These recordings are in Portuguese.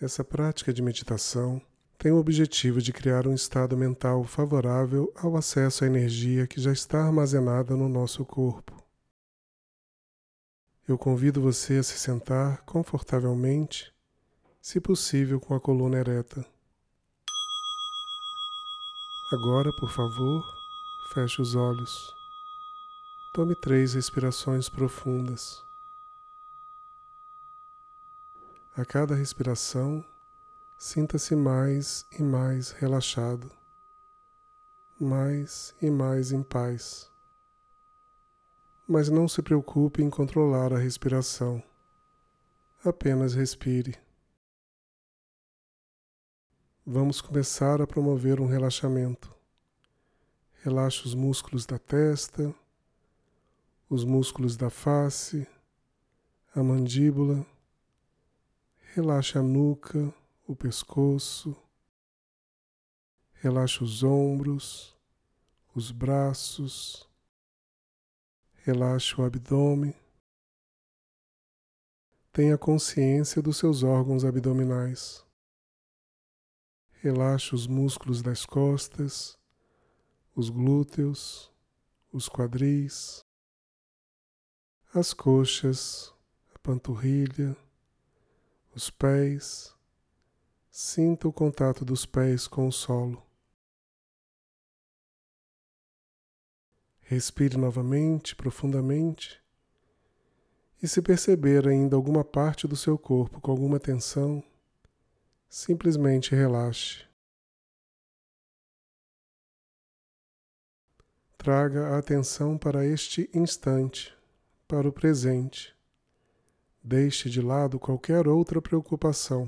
Essa prática de meditação tem o objetivo de criar um estado mental favorável ao acesso à energia que já está armazenada no nosso corpo. Eu convido você a se sentar confortavelmente, se possível com a coluna ereta. Agora, por favor, feche os olhos. Tome 3 respirações profundas. A cada respiração, sinta-se mais e mais relaxado, mais e mais em paz. Mas não se preocupe em controlar a respiração. Apenas respire. Vamos começar a promover um relaxamento. Relaxe os músculos da testa, os músculos da face, a mandíbula. Relaxe a nuca, o pescoço. Relaxe os ombros, os braços. Relaxe o abdômen. Tenha consciência dos seus órgãos abdominais. Relaxe os músculos das costas, os glúteos, os quadris, as coxas, a panturrilha, os pés. Sinta o contato dos pés com o solo. Respire novamente, profundamente. E se perceber ainda alguma parte do seu corpo com alguma tensão, simplesmente relaxe. Traga a atenção para este instante, para o presente. Deixe de lado qualquer outra preocupação.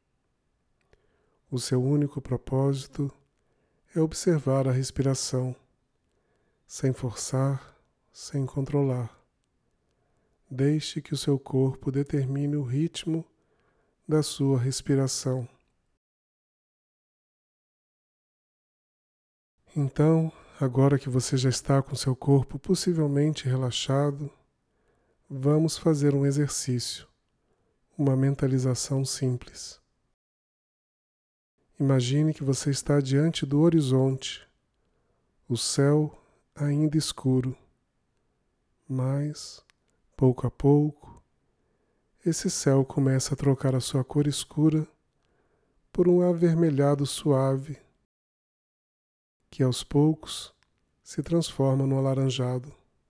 O seu único propósito é observar a respiração, sem forçar, sem controlar. Deixe que o seu corpo determine o ritmo da sua respiração. Então, agora que você já está com seu corpo possivelmente relaxado, vamos fazer um exercício, uma mentalização simples. Imagine que você está diante do horizonte, o céu ainda escuro, mas, pouco a pouco, esse céu começa a trocar a sua cor escura por um avermelhado suave, que aos poucos se transforma no alaranjado.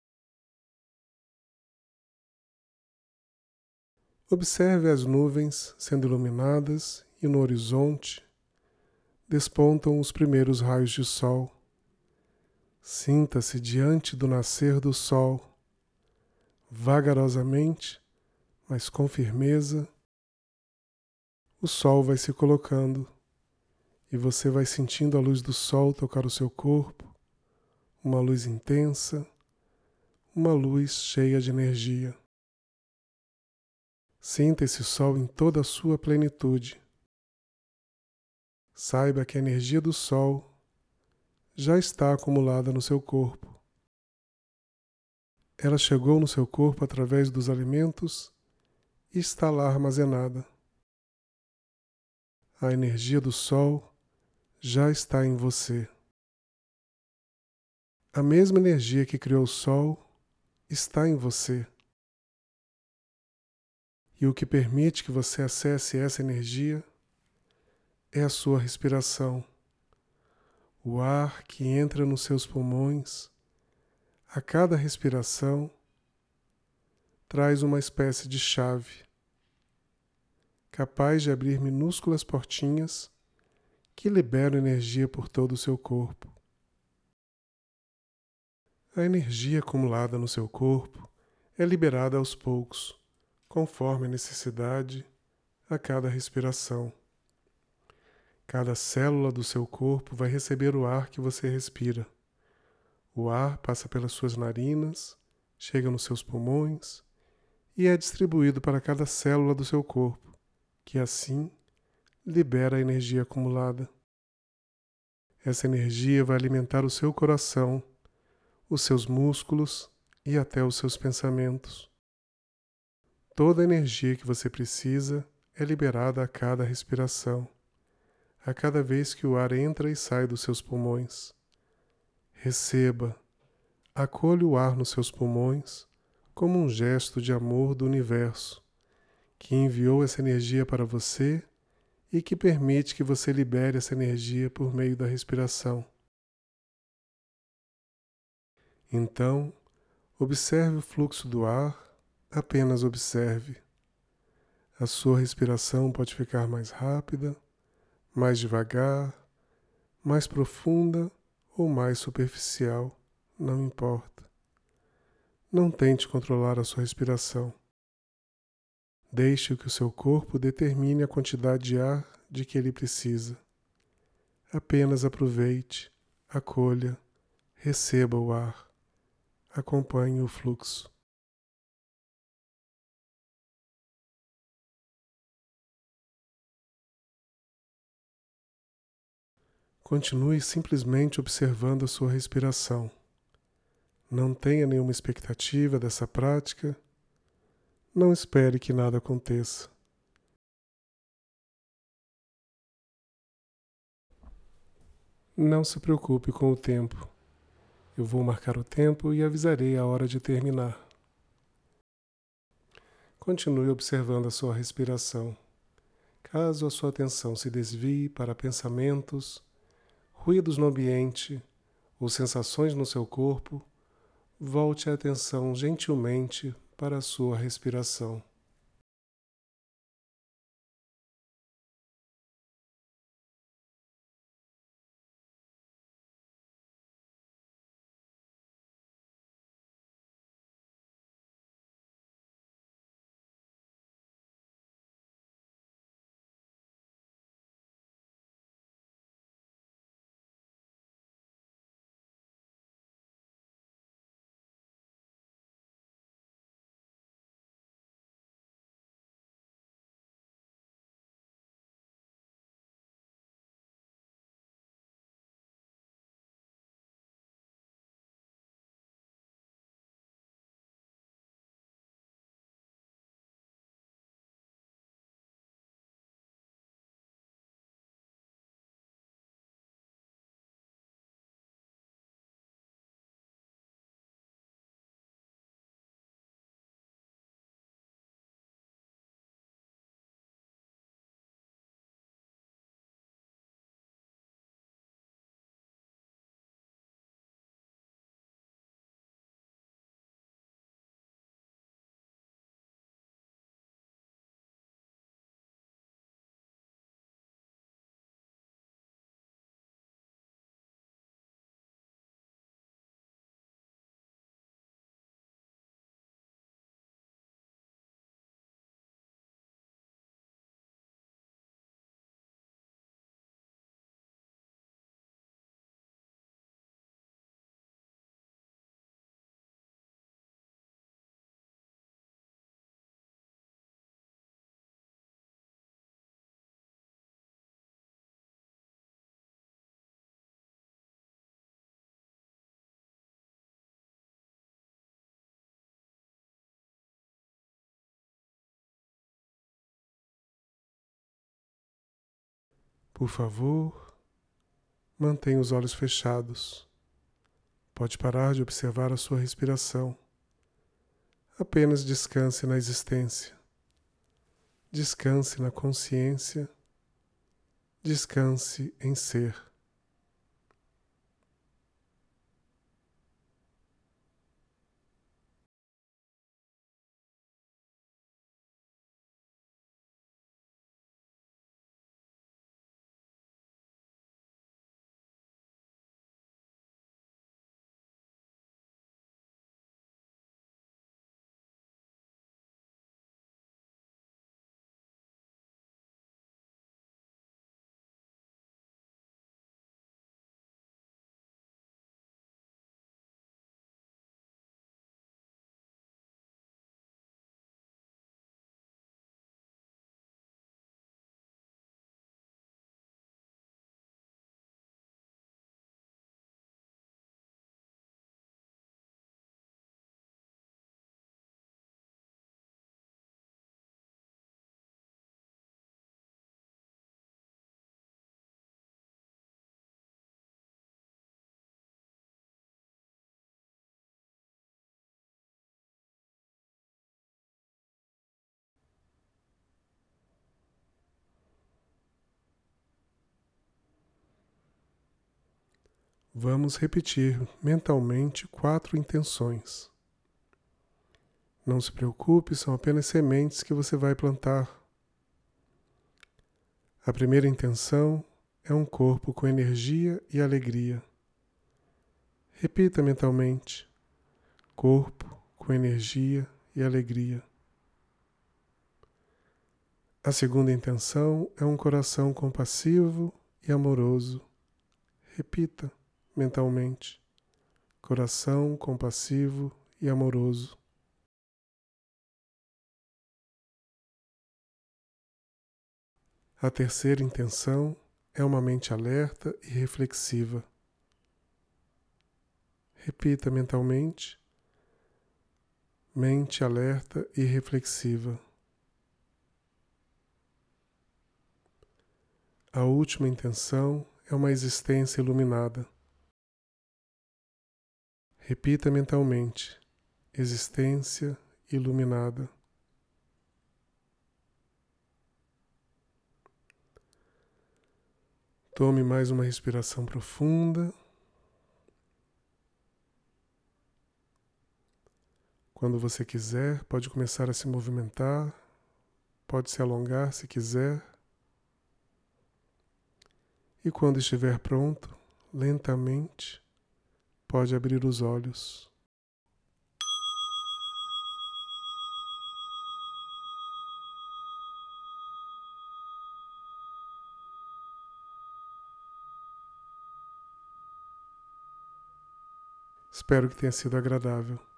Observe as nuvens sendo iluminadas e no horizonte despontam os primeiros raios de sol. Sinta-se diante do nascer do sol. Vagarosamente, mas com firmeza, o sol vai se colocando e você vai sentindo a luz do sol tocar o seu corpo, uma luz intensa, uma luz cheia de energia. Sinta esse sol em toda a sua plenitude. Saiba que a energia do sol já está acumulada no seu corpo. Ela chegou no seu corpo através dos alimentos e está lá armazenada. A energia do sol já está em você. A mesma energia que criou o sol está em você. E o que permite que você acesse essa energia é a sua respiração. O ar que entra nos seus pulmões, a cada respiração, traz uma espécie de chave, capaz de abrir minúsculas portinhas que liberam energia por todo o seu corpo. A energia acumulada no seu corpo é liberada aos poucos, conforme a necessidade, a cada respiração. Cada célula do seu corpo vai receber o ar que você respira. O ar passa pelas suas narinas, chega nos seus pulmões e é distribuído para cada célula do seu corpo, que assim libera a energia acumulada. Essa energia vai alimentar o seu coração, os seus músculos e até os seus pensamentos. Toda a energia que você precisa é liberada a cada respiração, a cada vez que o ar entra e sai dos seus pulmões. Receba, acolha o ar nos seus pulmões como um gesto de amor do universo, que enviou essa energia para você e que permite que você libere essa energia por meio da respiração. Então, observe o fluxo do ar, apenas observe. A sua respiração pode ficar mais rápida, mais devagar, mais profunda ou mais superficial, não importa. Não tente controlar a sua respiração. Deixe que o seu corpo determine a quantidade de ar de que ele precisa. Apenas aproveite, acolha, receba o ar. Acompanhe o fluxo. Continue simplesmente observando a sua respiração. Não tenha nenhuma expectativa dessa prática. Não espere que nada aconteça. Não se preocupe com o tempo. Eu vou marcar o tempo e avisarei a hora de terminar. Continue observando a sua respiração. Caso a sua atenção se desvie para pensamentos, ruídos no ambiente ou sensações no seu corpo, volte a atenção gentilmente para a sua respiração. Por favor, mantenha os olhos fechados. Pode parar de observar a sua respiração. Apenas descanse na existência. Descanse na consciência. Descanse em ser. Vamos repetir mentalmente 4 intenções. Não se preocupe, são apenas sementes que você vai plantar. A primeira intenção é um corpo com energia e alegria. Repita mentalmente: corpo com energia e alegria. A segunda intenção é um coração compassivo e amoroso. Repita mentalmente: coração compassivo e amoroso. A terceira intenção é uma mente alerta e reflexiva. Repita mentalmente: mente alerta e reflexiva. A última intenção é uma existência iluminada. Repita mentalmente: existência iluminada. Tome mais uma respiração profunda. Quando você quiser, pode começar a se movimentar, pode se alongar se quiser. E quando estiver pronto, lentamente, pode abrir os olhos. Espero que tenha sido agradável.